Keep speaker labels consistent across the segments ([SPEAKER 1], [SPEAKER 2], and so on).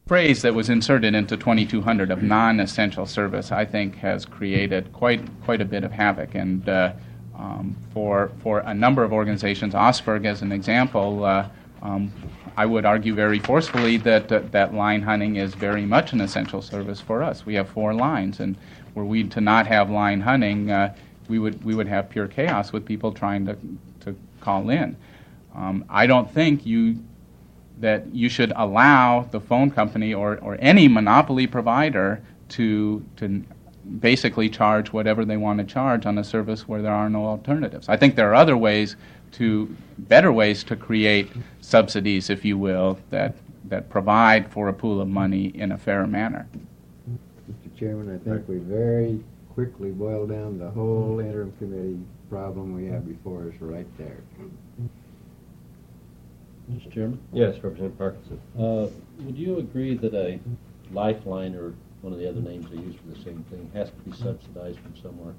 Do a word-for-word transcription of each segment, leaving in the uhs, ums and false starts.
[SPEAKER 1] phrase that was inserted into twenty-two hundred of non-essential service, I think, has created quite quite a bit of havoc. And uh, um, for for a number of organizations, Osberg as an example, uh, um, I would argue very forcefully that uh, that line hunting is very much an essential service for us. We have four lines, and were we to not have line hunting, uh, we would we would have pure chaos with people trying to to call in. Um, I don't think you. that you should allow the phone company or, or any monopoly provider to to basically charge whatever they want to charge on a service where there are no alternatives. I think there are other ways to, better ways to create subsidies, if you will, that that provide for a pool of money in a fair manner.
[SPEAKER 2] Mister Chairman, I think we very quickly boiled down the whole interim committee problem we have before us right there.
[SPEAKER 3] Mister Chairman?
[SPEAKER 4] Yes, Representative Parkinson.
[SPEAKER 3] Uh, would you agree that a lifeline, or one of the other names they use for the same thing, has to be subsidized from somewhere?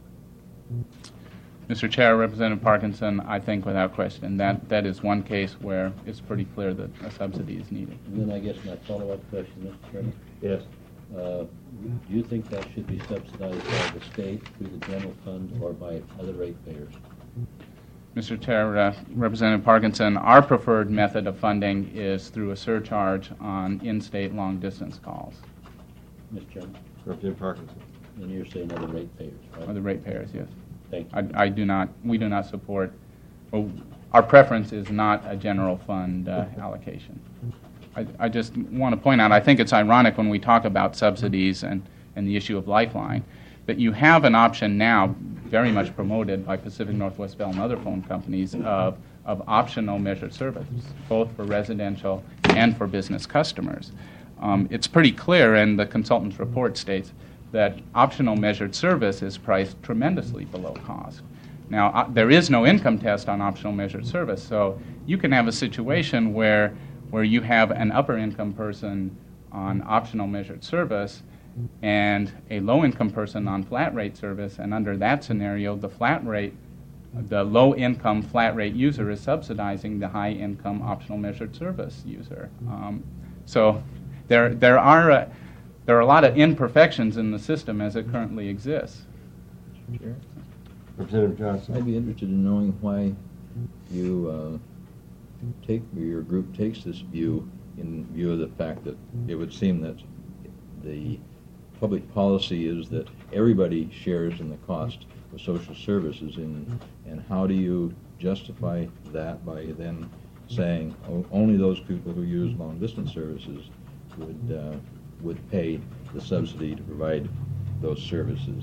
[SPEAKER 1] Mister Chair, Representative Parkinson, I think without question that that is one case where it's pretty clear that a subsidy is needed.
[SPEAKER 3] And then I guess my follow-up question, Mister Chairman.
[SPEAKER 4] Yes.
[SPEAKER 3] Uh, do you think that should be subsidized by the state, through the general fund, or by other ratepayers?
[SPEAKER 1] Mister Chair, uh, Representative Parkinson, our preferred method of funding is through a surcharge on in-state long-distance calls.
[SPEAKER 3] Mister Chairman?
[SPEAKER 4] Representative Parkinson.
[SPEAKER 3] And you're saying other ratepayers, right?
[SPEAKER 1] Other ratepayers, yes.
[SPEAKER 3] Thank you.
[SPEAKER 1] I, I do not, we do not support, well, our preference is not a general fund uh, allocation. I, I just want to point out, I think it's ironic when we talk about subsidies and, and the issue of Lifeline, that you have an option now, very much promoted by Pacific Northwest Bell and other phone companies, of, of optional measured service, both for residential and for business customers. Um, it's pretty clear, and the consultant's report states, that optional measured service is priced tremendously below cost. Now, uh, there is no income test on optional measured service, so you can have a situation where, where you have an upper income person on optional measured service and a low-income person on flat rate service, and under that scenario, the flat rate, the low-income flat rate user is subsidizing the high-income optional measured service user. Um, so there, there are a, there are a lot of imperfections in the system as it currently exists.
[SPEAKER 3] Chair?
[SPEAKER 4] Representative Johnson.
[SPEAKER 5] I'd be interested in knowing why you uh, take, or your group takes this view, in view of the fact that it would seem that the public policy is that everybody shares in the cost of social services, in, and how do you justify that by then saying oh, only those people who use long-distance services would uh, would pay the subsidy to provide those services?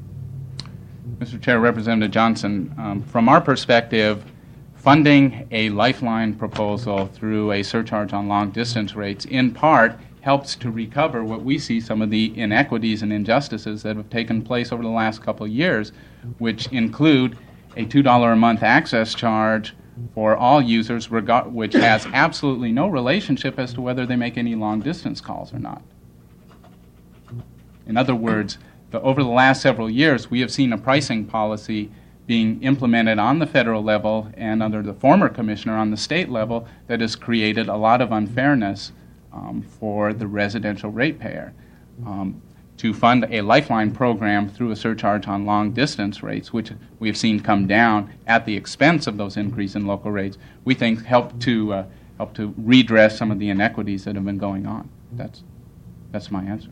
[SPEAKER 1] Mister Chair, Representative Johnson, um, from our perspective, funding a Lifeline proposal through a surcharge on long-distance rates in part helps to recover what we see some of the inequities and injustices that have taken place over the last couple of years, which include a two dollars a month access charge for all users, rega- which has absolutely no relationship as to whether they make any long-distance calls or not. In other words, the, over the last several years, we have seen a pricing policy being implemented on the federal level and under the former commissioner on the state level that has created a lot of unfairness um, for the residential ratepayer. Um, to fund a Lifeline program through a surcharge on long-distance rates, which we have seen come down at the expense of those increase in local rates, we think help to uh, help to redress some of the inequities that have been going on. That's that's my answer.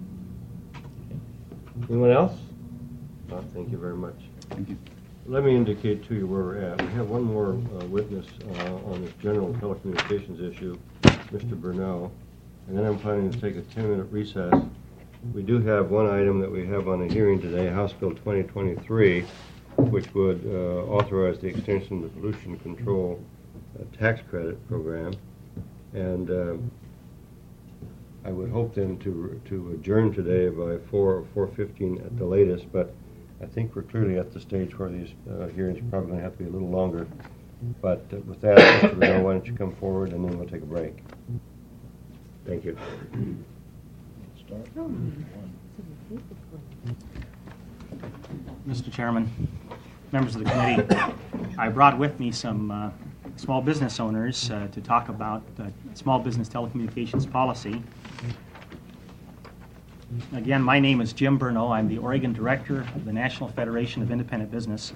[SPEAKER 4] Anyone else? No, thank you very much.
[SPEAKER 1] Thank you.
[SPEAKER 4] Let me indicate to you where we're at. We have one more uh, witness uh, on this general telecommunications issue, Mister Burnell, and then I'm planning to take a ten-minute recess. We do have one item that we have on the hearing today, House Bill twenty twenty-three, which would uh, authorize the extension of the pollution control uh, tax credit program. And uh, I would hope then to to adjourn today by four or four fifteen at the latest, but I think we're clearly at the stage where these uh, hearings are probably going to have to be a little longer. But uh, with that, Mister Burnell, why don't you come forward, and then we'll take a break. Thank you.
[SPEAKER 6] Mister Chairman, members of the committee, I brought with me some uh, small business owners uh, to talk about uh, small business telecommunications policy. Again, my name is Jim Bernot. I'm the Oregon Director of the National Federation of Independent Business.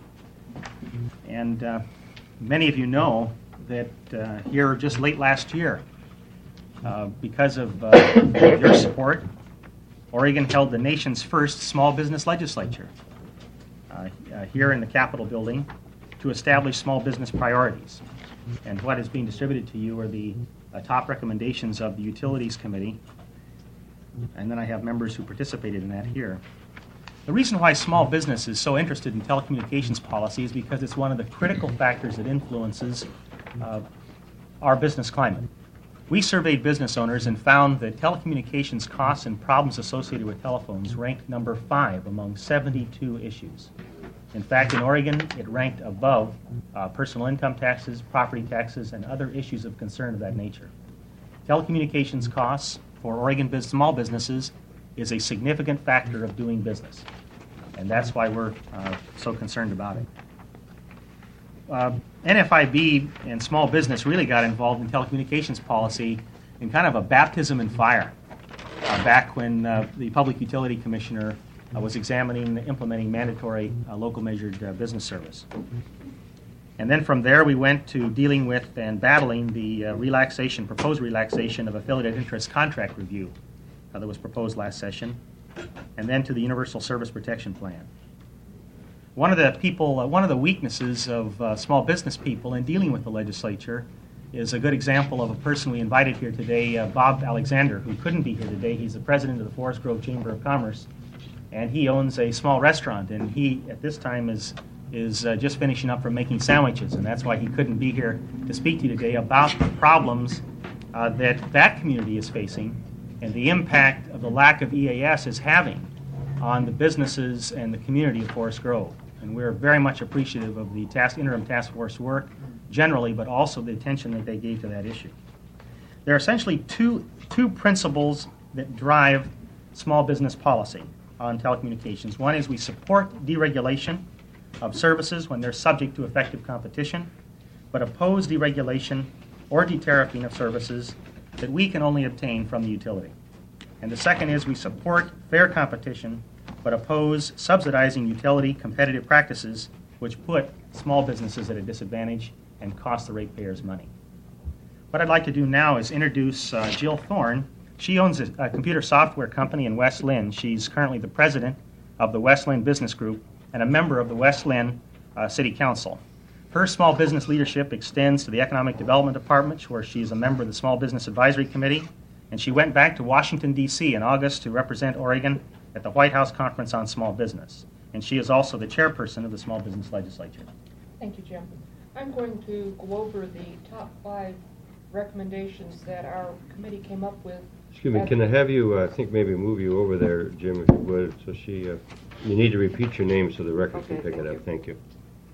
[SPEAKER 6] And uh, many of you know that uh, here just late last year, uh, because of uh, your support, Oregon held the nation's first small business legislature uh, uh, here in the Capitol building to establish small business priorities. And what is being distributed to you are the uh, top recommendations of the Utilities Committee. And then I have members who participated in that here. The reason why small business is so interested in telecommunications policy is because it's one of the critical factors that influences uh, our business climate. We surveyed business owners and found that telecommunications costs and problems associated with telephones ranked number five among seventy-two issues. In fact, in Oregon, it ranked above uh, personal income taxes, property taxes, and other issues of concern of that nature. Telecommunications costs for Oregon biz- small businesses is a significant factor of doing business, and that's why we're uh, so concerned about it. Uh, N F I B and small business really got involved in telecommunications policy in kind of a baptism in fire uh, back when uh, the Public Utility Commissioner uh, was examining implementing mandatory uh, local measured uh, business service. And then from there we went to dealing with and battling the uh, relaxation, proposed relaxation of affiliated interest contract review uh, that was proposed last session, and then to the Universal Service Protection Plan. One of the people, uh, one of the weaknesses of uh, small business people in dealing with the legislature is a good example of a person we invited here today, uh, Bob Alexander, who couldn't be here today. He's the president of the Forest Grove Chamber of Commerce, and he owns a small restaurant, and he, at this time, is is uh, just finishing up from making sandwiches, and that's why he couldn't be here to speak to you today about the problems uh, that that community is facing and the impact of the lack of E A S is having on the businesses and the community of Forest Grove. And we're very much appreciative of the task, interim task force work generally, but also the attention that they gave to that issue. There are essentially two, two principles that drive small business policy on telecommunications. One is we support deregulation of services when they're subject to effective competition, but oppose deregulation or detariffing of services that we can only obtain from the utility. And the second is we support fair competition, but oppose subsidizing utility competitive practices which put small businesses at a disadvantage and cost the ratepayers money. What I'd like to do now is introduce uh, Jill Thorne. She owns a, a computer software company in West Lynn. She's currently the president of the West Lynn Business Group and a member of the West Lynn uh, City Council. Her small business leadership extends to the Economic Development Department, where she's a member of the Small Business Advisory Committee, and she went back to Washington, D C in August to represent Oregon at the White House Conference on Small Business. And she is also the chairperson of the Small Business Legislature.
[SPEAKER 7] Thank you, Jim. I'm going to go over the top five recommendations that our committee came up with.
[SPEAKER 4] Excuse me, can I have you, uh, I think maybe move you over there, Jim, if you would, so she, uh, you need to repeat your name so the record can
[SPEAKER 7] Okay,
[SPEAKER 4] pick it up. Thank you.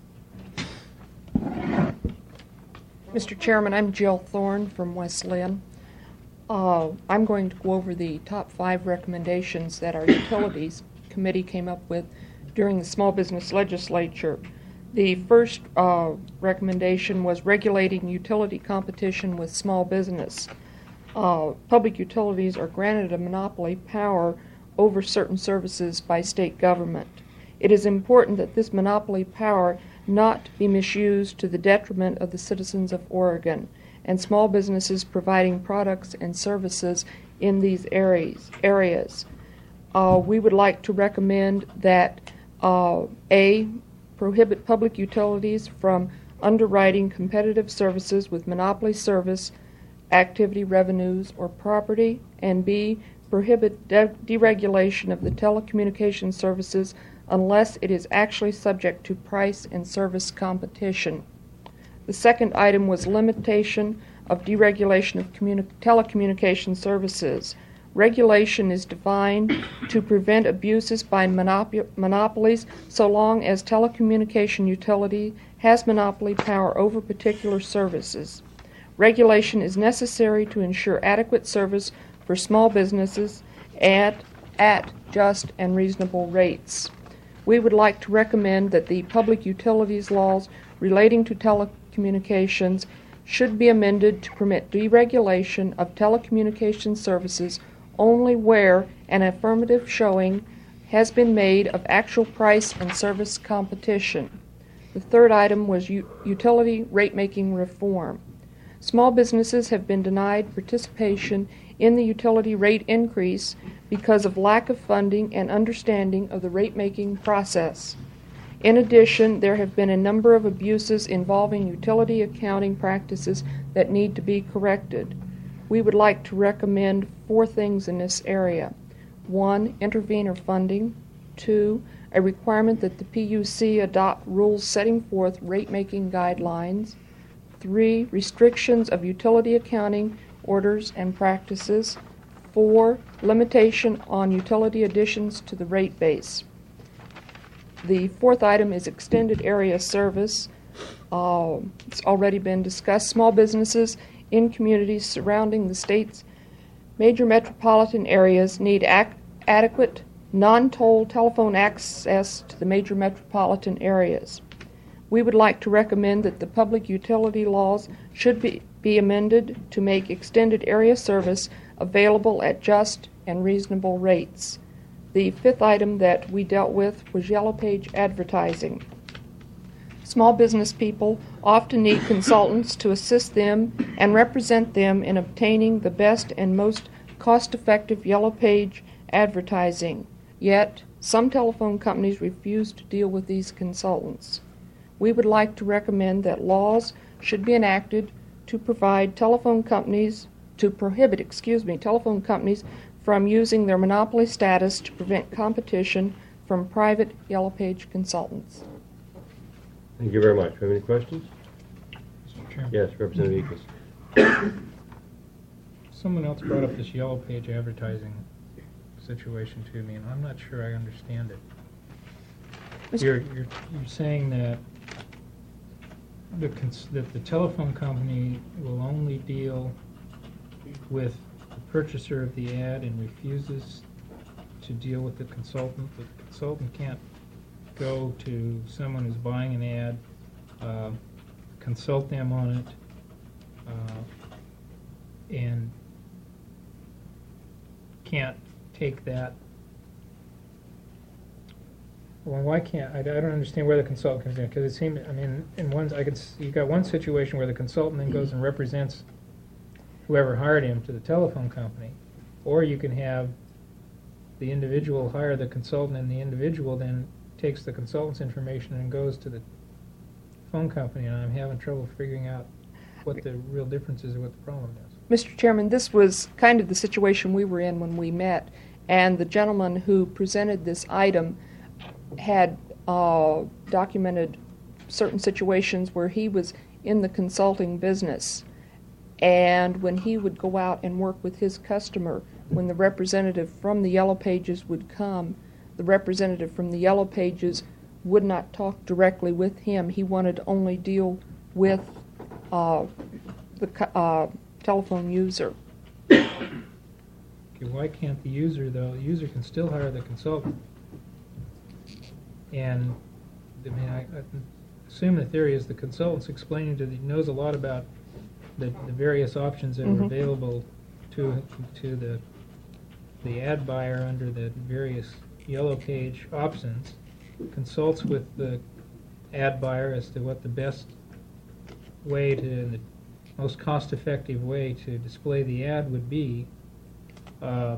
[SPEAKER 7] Mister Chairman, I'm Jill Thorne from West Lynn. Uh, I'm going to go over the top five recommendations that our Utilities Committee came up with during the Small Business Legislature. The first uh, recommendation was regulating utility competition with small business. Uh, public utilities are granted a monopoly power over certain services by state government. It is important that this monopoly power not be misused to the detriment of the citizens of Oregon and small businesses providing products and services in these areas. areas. Uh, we would like to recommend that uh, A, prohibit public utilities from underwriting competitive services with monopoly service, activity revenues, or property, and B, prohibit de- deregulation of the telecommunications services unless it is actually subject to price and service competition. The second item was limitation of deregulation of communi- telecommunication services. Regulation is defined to prevent abuses by monop- monopolies so long as telecommunication utility has monopoly power over particular services. Regulation is necessary to ensure adequate service for small businesses at, at just and reasonable rates. We would like to recommend that the public utilities laws relating to telecommunications telecommunications should be amended to permit deregulation of telecommunications services only where an affirmative showing has been made of actual price and service competition. The third item was u- utility rate-making reform. Small businesses have been denied participation in the utility rate increase because of lack of funding and understanding of the rate-making process. In addition, there have been a number of abuses involving utility accounting practices that need to be corrected. We would like to recommend four things in this area. One, intervenor funding. Two, a requirement that the P U C adopt rules setting forth rate-making guidelines. Three, restrictions of utility accounting orders and practices. Four, limitation on utility additions to the rate base. The fourth item is extended area service. Uh, it's already been discussed. Small businesses in communities surrounding the state's major metropolitan areas need ac- adequate non-toll telephone access to the major metropolitan areas. We would like to recommend that the public utility laws should be, be amended to make extended area service available at just and reasonable rates. The fifth item that we dealt with was Yellow Page advertising. Small business people often need consultants to assist them and represent them in obtaining the best and most cost-effective Yellow Page advertising. Yet, some telephone companies refuse to deal with these consultants. We would like to recommend that laws should be enacted to provide telephone companies, to prohibit, excuse me, telephone companies from using their monopoly status to prevent competition from private Yellow Page consultants.
[SPEAKER 4] Thank you very much. Have any questions?
[SPEAKER 8] Mister Chairman.
[SPEAKER 4] Yes, Representative Eakes.
[SPEAKER 8] Someone else brought up this Yellow Page advertising situation to me, and I'm not sure I understand it. You're, you're, you're saying that the cons- that the telephone company will only deal with the purchaser of the ad and refuses to deal with the consultant. The consultant can't go to someone who's buying an ad, uh, consult them on it, uh, and can't take that. Well, why can't I? I don't understand where the consultant comes in, because it seemed. I mean, in one, I could. You got one situation where the consultant then goes and represents whoever hired him to the telephone company, or you can have the individual hire the consultant, and the individual then takes the consultant's information and goes to the phone company. And I'm having trouble figuring out what the real difference is or what the problem is.
[SPEAKER 7] Mister Chairman, this was kind of the situation we were in when we met, and the gentleman who presented this item had uh, documented certain situations where he was in the consulting business, and when he would go out and work with his customer, when the representative from the Yellow Pages would come, the representative from the Yellow Pages would not talk directly with him. He wanted to only deal with uh, the uh, telephone user.
[SPEAKER 8] Okay, why can't the user, though? The user can still hire the consultant. And, I mean, I, I assume the theory is the consultant's explaining to the, knows a lot about the, the various options that
[SPEAKER 7] Mhm.
[SPEAKER 8] are available to to the the ad buyer under the various Yellow Page options, consults with the ad buyer as to what the best way to, the most cost-effective way to display the ad would be. Uh,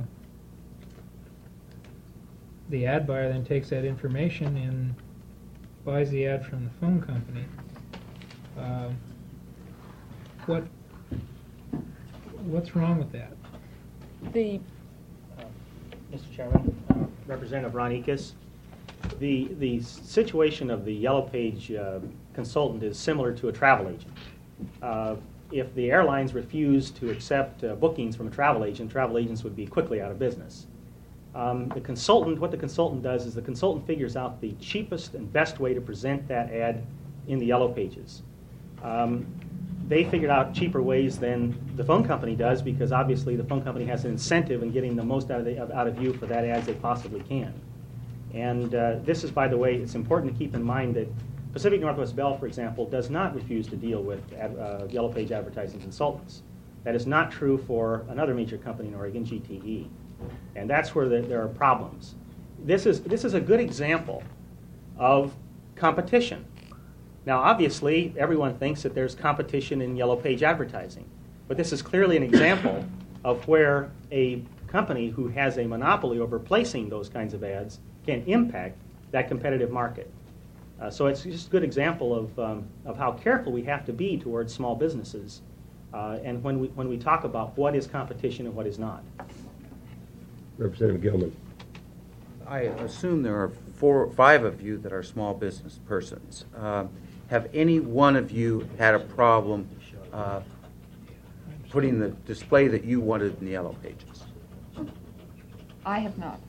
[SPEAKER 8] the ad buyer then takes that information and buys the ad from the phone company. Uh, what what's wrong with that?
[SPEAKER 7] The
[SPEAKER 6] Uh, Mister Chairman, uh, Representative Ron Eakes, the the situation of the Yellow Page uh, consultant is similar to a travel agent. Uh, if the airlines refuse to accept uh, bookings from a travel agent, travel agents would be quickly out of business. Um, the consultant, what the consultant does is the consultant figures out the cheapest and best way to present that ad in the Yellow Pages. Um, they figured out cheaper ways than the phone company does, because obviously the phone company has an incentive in getting the most out of, the, out of you for that ad as they possibly can. And uh, this is, by the way, it's important to keep in mind that Pacific Northwest Bell, for example, does not refuse to deal with ad, uh, Yellow Page advertising consultants. That is not true for another major company in Oregon, G T E. And that's where the, there are problems. This is, this is a good example of competition. Now, obviously, everyone thinks that there's competition in Yellow Page advertising. But this is clearly an example of where a company who has a monopoly over placing those kinds of ads can impact that competitive market. Uh, so it's just a good example of, um, of how careful we have to be towards small businesses uh, and when we, when we talk about what is competition and what is not.
[SPEAKER 4] Representative Gilman.
[SPEAKER 9] I assume there are four, five of you that are small business persons. Uh, have any one of you had a problem uh, putting the display that you wanted in the Yellow Pages?
[SPEAKER 7] I have not.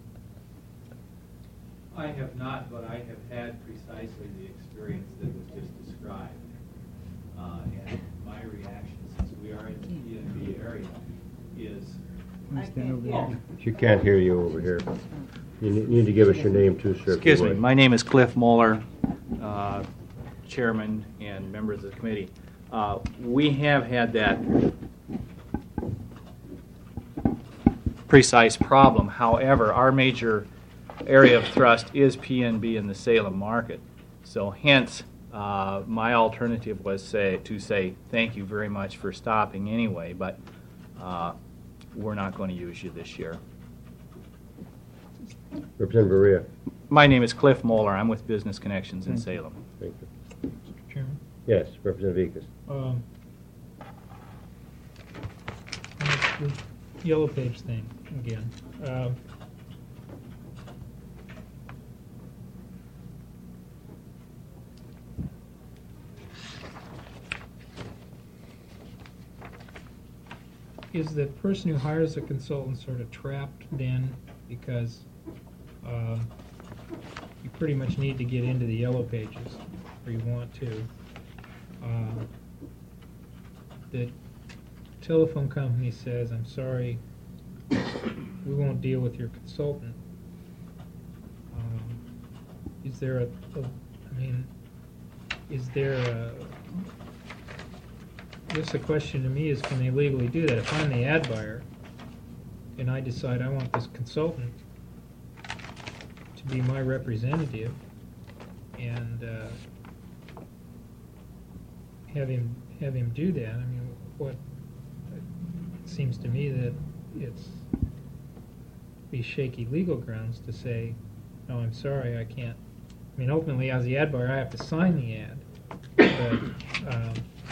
[SPEAKER 10] I have not, but I have had precisely the experience that was just described. Uh, and my reaction, since we are in the P N B area, is...
[SPEAKER 4] She can't hear you over here. You ne- need to give us your name too, sir. if you
[SPEAKER 10] Excuse me,
[SPEAKER 4] would.
[SPEAKER 10] my name is Cliff Moeller, uh, chairman and members of the committee. Uh, we have had that precise problem. However, our major area of thrust is P N B in the Salem market. So hence, uh, my alternative was say, to say thank you very much for stopping anyway, but uh, we're not going to use you this year.
[SPEAKER 4] Representative Berea.
[SPEAKER 10] My name is Cliff Moeller. I'm with Business Connections in Salem.
[SPEAKER 4] Thank you.
[SPEAKER 8] Mister Chairman.
[SPEAKER 4] Yes, Representative Ekus.
[SPEAKER 8] Um, the Yellow Page thing again. Um, is the person who hires the consultant sort of trapped then because uh, you pretty much need to get into the Yellow Pages, or you want to? Uh, the telephone company says, I'm sorry, we won't deal with your consultant. Um, is there a, a, I mean, is there a, I guess the question to me is, can they legally do that? If I'm the ad buyer and I decide I want this consultant to be my representative and uh, have him have him do that, I mean, what it seems to me that it's be shaky legal grounds to say, no, I'm sorry, I can't. I mean, ultimately, as the ad buyer, I have to sign the ad, but. Um,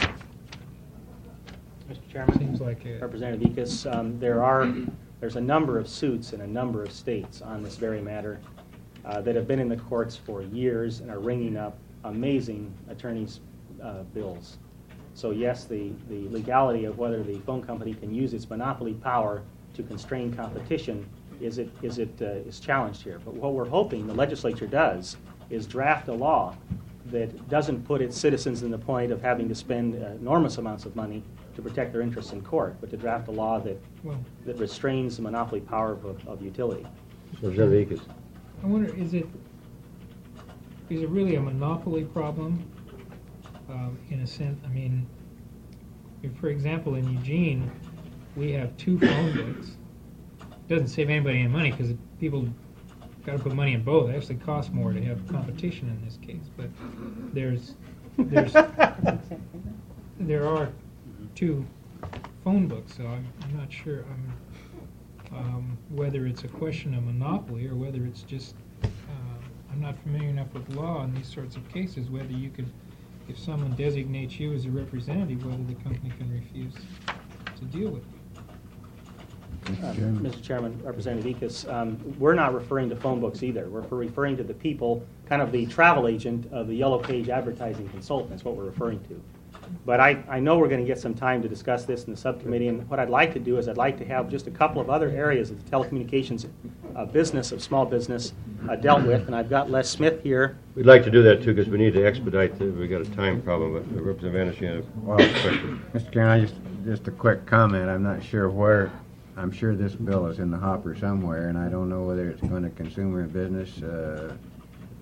[SPEAKER 6] Mister Chairman,
[SPEAKER 8] Seems like a-
[SPEAKER 6] Representative Ekus, um, there are there's a number of suits in a number of states on this very matter uh, that have been in the courts for years and are ringing up amazing attorneys' uh, bills. So yes, the, the legality of whether the phone company can use its monopoly power to constrain competition is it is it uh, is challenged here. But what we're hoping the legislature does is draft a law that doesn't put its citizens in the point of having to spend uh, enormous amounts of money to protect their interests in court, but to draft a law that
[SPEAKER 8] well,
[SPEAKER 6] that restrains the monopoly power of, of utility.
[SPEAKER 4] Representative Ekus.
[SPEAKER 8] I wonder, is it is it really a monopoly problem? Um, in a sense, I mean, if, for example, in Eugene, we have two phone books. It doesn't save anybody any money because people got to put money in both. It actually costs more to have competition in this case. But there's there's there are two phone books, so I'm, I'm not sure I'm, um, whether it's a question of monopoly or whether it's just uh, I'm not familiar enough with law in these sorts of cases. Whether you can, if someone designates you as a representative, whether the company can refuse to deal with you.
[SPEAKER 6] Uh, Mister Chairman, Representative Ekus, um, we're not referring to phone books either. We're referring to the people, kind of the travel agent of the Yellow Page advertising consultant. That's what we're referring to. But I, I know we're going to get some time to discuss this in the subcommittee, and what I'd like to do is I'd like to have just a couple of other areas of the telecommunications uh, business, of small business, uh, dealt with, and I've got Les Smith here.
[SPEAKER 4] We'd like to do that too because we need to expedite. The, we got a time problem. But uh, Representative Anderson, you had a
[SPEAKER 2] Well,
[SPEAKER 4] question.
[SPEAKER 2] Mister Chairman, I just, just a quick comment. I'm not sure where, I'm sure this bill is in the hopper somewhere, and I don't know whether it's going to consumer business uh,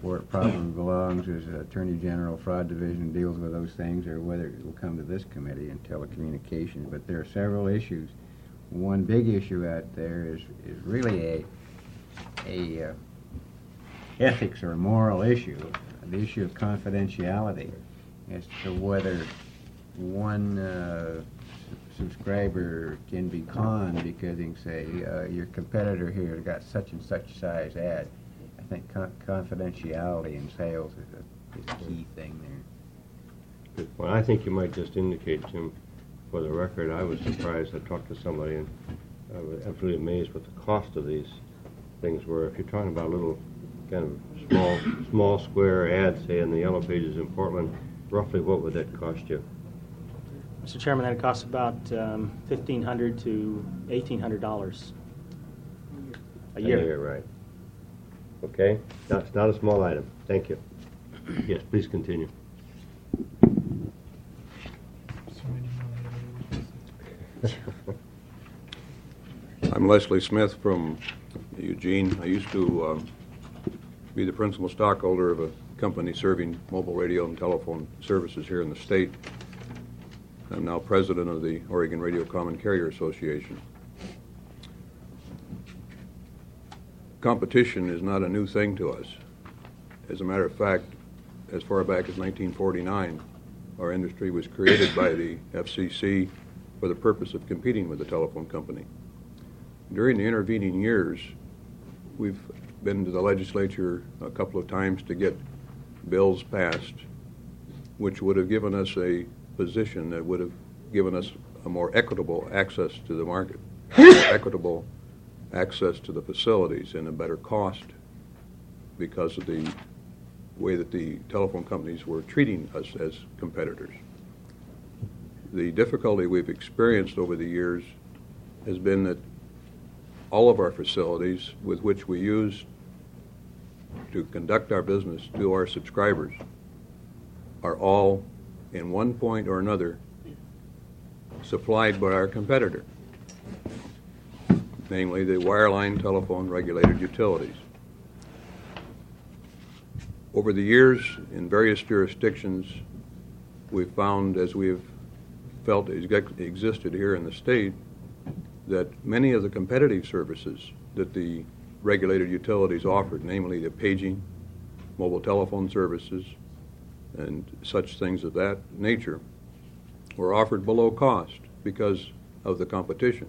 [SPEAKER 2] where it probably belongs is Attorney General Fraud Division deals with those things, or whether it will come to this committee in telecommunications. But there are several issues. One big issue out there is is really a a uh, ethics or moral issue, the issue of confidentiality, as to whether one uh, subscriber can be conned because he can say, uh, your competitor here got such and such size ad. I think con confidentiality in sales is a, is a key thing there.
[SPEAKER 4] Good point. I think you might just indicate, Jim, for the record, I was surprised. I talked to somebody and I was absolutely amazed what the cost of these things were. If you're talking about little kind of small, small square ads, say in the Yellow Pages in Portland, roughly what would that cost you?
[SPEAKER 6] Mister Chairman, that costs about um, fifteen hundred dollars to eighteen hundred dollars a year.
[SPEAKER 4] A year, right. Okay. No, it's not a small item. Thank you. Yes, please continue.
[SPEAKER 11] I'm Leslie Smith from Eugene. I used to um, be the principal stockholder of a company serving mobile radio and telephone services here in the state. I'm now president of the Oregon Radio Common Carrier Association. Competition is not a new thing to us. As a matter of fact, as far back as nineteen forty-nine, our industry was created by the F C C for the purpose of competing with the telephone company. During the intervening years, we've been to the legislature a couple of times to get bills passed, which would have given us a position that would have given us a more equitable access to the market, equitable access to the facilities, and a better cost because of the way that the telephone companies were treating us as competitors. The difficulty we've experienced over the years has been that all of our facilities with which we use to conduct our business to our subscribers are all, in one point or another, supplied by our competitor, namely the wireline telephone regulated utilities. Over the years, in various jurisdictions, we've found, as we've felt existed here in the state, that many of the competitive services that the regulated utilities offered, namely the paging, mobile telephone services, and such things of that nature, were offered below cost because of the competition.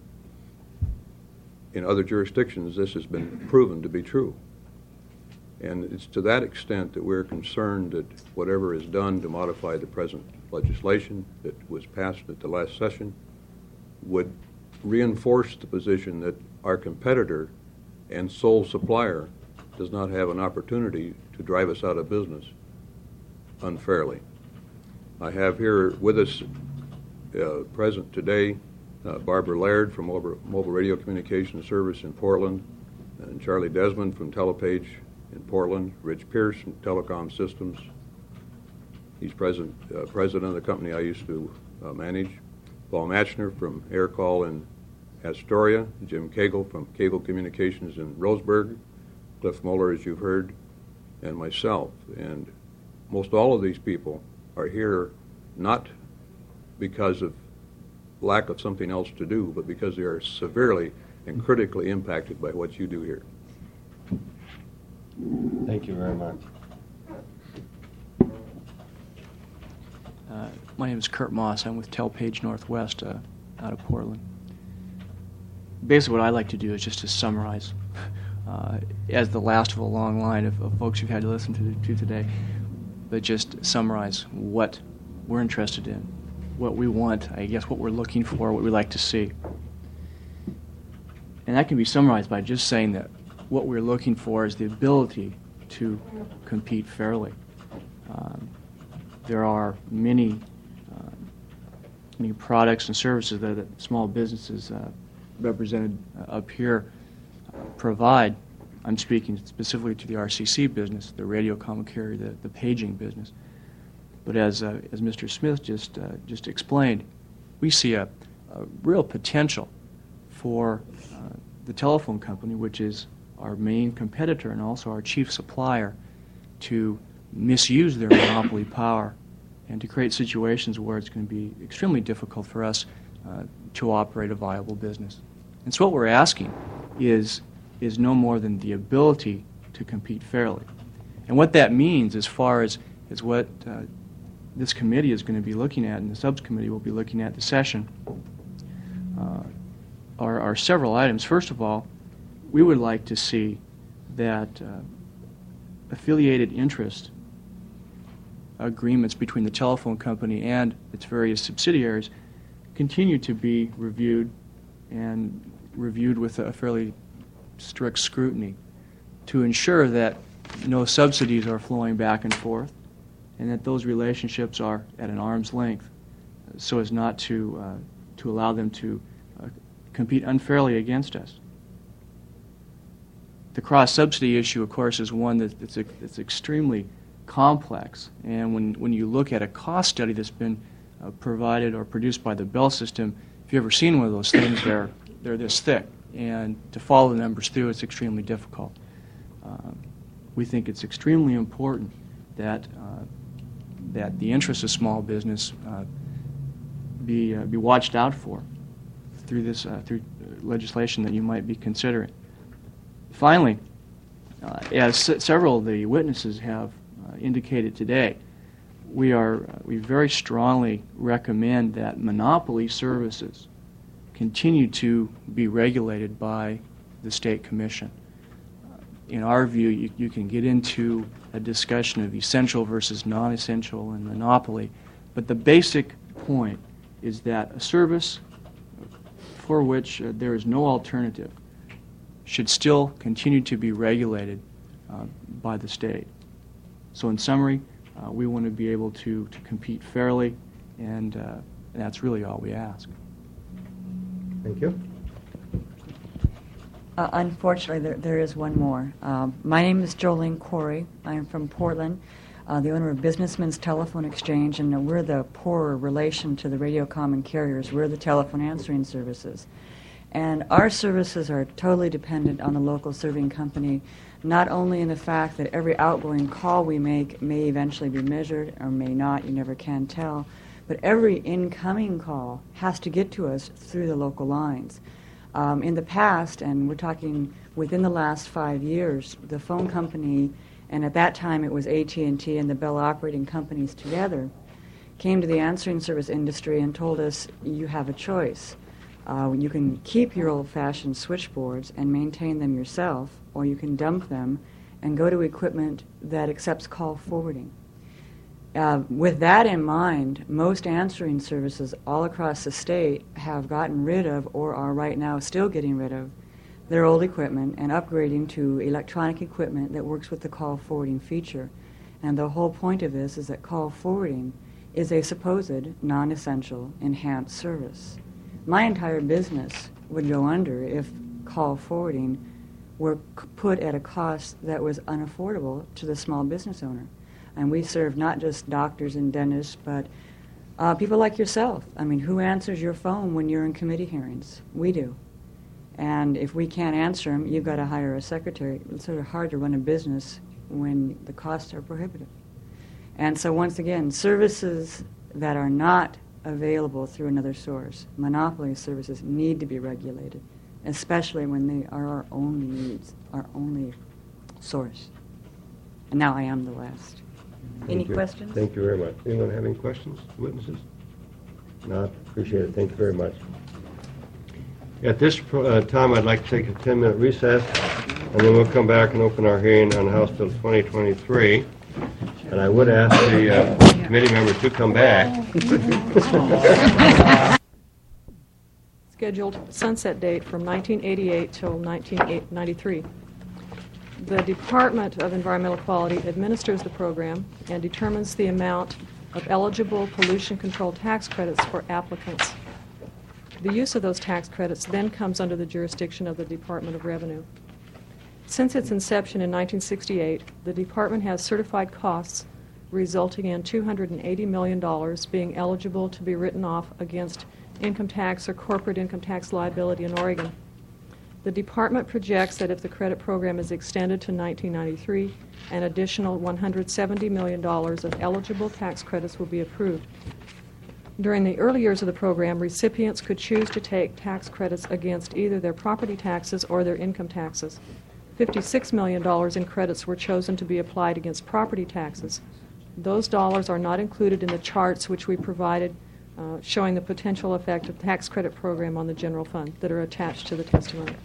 [SPEAKER 11] In other jurisdictions, this has been proven to be true. And it's to that extent that we're concerned that whatever is done to modify the present legislation that was passed at the last session would reinforce the position that our competitor and sole supplier does not have an opportunity to drive us out of business unfairly. I have here with us uh, present today uh, Barbara Laird from Mobile, Mobile Radio Communication Service in Portland, and Charlie Desmond from Telepage in Portland, Rich Pierce from Telecom Systems. He's present, uh, president of the company I used to uh, manage. Paul Matchner from Aircall in Astoria, Jim Cagle from Cable Communications in Roseburg, Cliff Muller, as you've heard, and myself. And most all of these people are here not because of lack of something else to do, but because they are severely and critically impacted by what you do here.
[SPEAKER 4] Thank you very much.
[SPEAKER 12] Uh, my name is Kurt Moss. I'm with Telpage Northwest uh, out of Portland. Basically what I like to do is just to summarize, uh, as the last of a long line of, of folks you've had to listen to, to today, but just summarize what we're interested in, what we want, I guess what we're looking for, what we like to see. And that can be summarized by just saying that what we're looking for is the ability to compete fairly. Um, there are many, uh, many products and services that, that small businesses uh, represented uh, up here uh, provide. I'm speaking specifically to the R C C business, the radio common carrier, the, the paging business. But as uh, as Mister Smith just uh, just explained, we see a, a real potential for uh, the telephone company, which is our main competitor and also our chief supplier, to misuse their monopoly power and to create situations where it's going to be extremely difficult for us uh, to operate a viable business. And so what we're asking is, is no more than the ability to compete fairly. And what that means as far as, as what uh, this committee is going to be looking at and the subcommittee will be looking at this session uh, are, are several items. First of all, we would like to see that uh, affiliated interest agreements between the telephone company and its various subsidiaries continue to be reviewed and reviewed with a fairly strict scrutiny to ensure that no subsidies are flowing back and forth and that those relationships are at an arm's length so as not to, uh, to allow them to uh, compete unfairly against us. The cross-subsidy issue, of course, is one that, that's, a, that's extremely complex. And when, when you look at a cost study that's been uh, provided or produced by the Bell system, if you've ever seen one of those things, they're, they're this thick. And to follow the numbers through, it's extremely difficult. Um, we think it's extremely important that, uh, that the interests of small business uh, be, uh, be watched out for through this uh, through legislation that you might be considering. Finally, uh, as s- several of the witnesses have uh, indicated today, we are uh, we very strongly recommend that monopoly services continue to be regulated by the State Commission. Uh, in our view, you, you can get into a discussion of essential versus non-essential and monopoly, but the basic point is that a service for which uh, there is no alternative should still continue to be regulated uh, by the state. So in summary, uh, we want to be able to, to compete fairly, and uh, that's really all we ask.
[SPEAKER 4] Thank you.
[SPEAKER 13] Uh, unfortunately, there, there is one more. Um, my name is Jolene Corey. I am from Portland, uh, the owner of Businessman's Telephone Exchange, and uh, we're the poorer relation to the radio common carriers. We're the telephone answering services. And our services are totally dependent on the local serving company, not only in the fact that every outgoing call we make may eventually be measured or may not, you never can tell, but every incoming call has to get to us through the local lines. Um, in the past, and we're talking within the last five years, the phone company, and at that time it was A T and T and the Bell operating companies together, came to the answering service industry and told us, you have a choice. Uh, you can keep your old-fashioned switchboards and maintain them yourself, or you can dump them and go to equipment that accepts call forwarding. Uh, with that in mind, most answering services all across the state have gotten rid of, or are right now still getting rid of, their old equipment and upgrading to electronic equipment that works with the call forwarding feature. And the whole point of this is that call forwarding is a supposed non-essential enhanced service. My entire business would go under if call forwarding were c- put at a cost that was unaffordable to the small business owner. And we serve not just doctors and dentists, but uh, people like yourself. I mean, who answers your phone when you're in committee hearings? We do. And if we can't answer them, you've got to hire a secretary. It's sort of hard to run a business when the costs are prohibitive. And so once again, services that are not available through another source, monopoly services, need to be regulated, especially when they are our only needs, our only source. And now I am the last. Any
[SPEAKER 4] Thank you.
[SPEAKER 13] questions?
[SPEAKER 4] Thank you very much. Anyone have any questions, witnesses? Not? Appreciate it. Thank you very much. At this uh, time, I'd like to take a ten-minute recess, and then we'll come back and open our hearing on House Bill twenty twenty-three. And I would ask the uh, committee members to come back.
[SPEAKER 14] Scheduled sunset date from nineteen eighty-eight till nineteen ninety-three. The Department of Environmental Quality administers the program and determines the amount of eligible pollution control tax credits for applicants. The use of those tax credits then comes under the jurisdiction of the Department of Revenue. Since its inception in nineteen sixty-eight, the department has certified costs resulting in two hundred eighty million dollars being eligible to be written off against income tax or corporate income tax liability in Oregon. The department projects that if the credit program is extended to nineteen ninety-three, an additional one hundred seventy million dollars of eligible tax credits will be approved. During the early years of the program, recipients could choose to take tax credits against either their property taxes or their income taxes. fifty-six million dollars in credits were chosen to be applied against property taxes. Those dollars are not included in the charts which we provided uh, showing the potential effect of the tax credit program on the general fund that are attached to the testimony.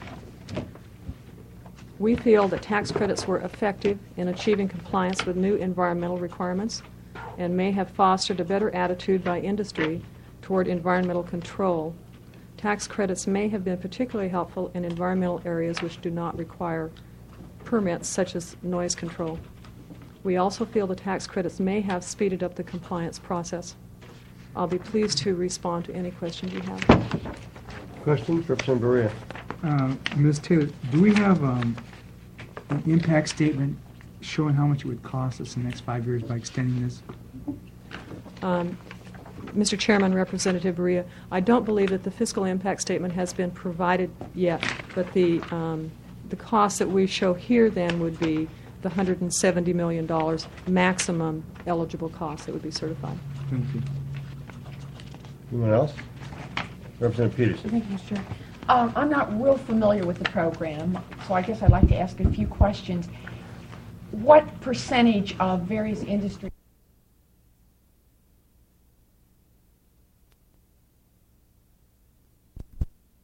[SPEAKER 14] We feel that tax credits were effective in achieving compliance with new environmental requirements and may have fostered a better attitude by industry toward environmental control. Tax credits may have been particularly helpful in environmental areas which do not require permits, such as noise control. We also feel the tax credits may have speeded up the compliance process. I'll be pleased to respond to any questions you have.
[SPEAKER 4] Questions? Representative Berea.
[SPEAKER 15] Uh, Miz Taylor, do we have um, an impact statement showing how much it would cost us in the next five years by extending this?
[SPEAKER 14] Um, Mister Chairman, Representative Berea, I don't believe that the fiscal impact statement has been provided yet, but the um, the cost that we show here then would be the one hundred seventy million dollars maximum eligible cost that would be certified.
[SPEAKER 15] Thank you.
[SPEAKER 4] Anyone else? Representative Peterson.
[SPEAKER 16] Thank you, Mister Chair. Um, I'm not real familiar with the program, so I guess I'd like to ask a few questions. What percentage of various industries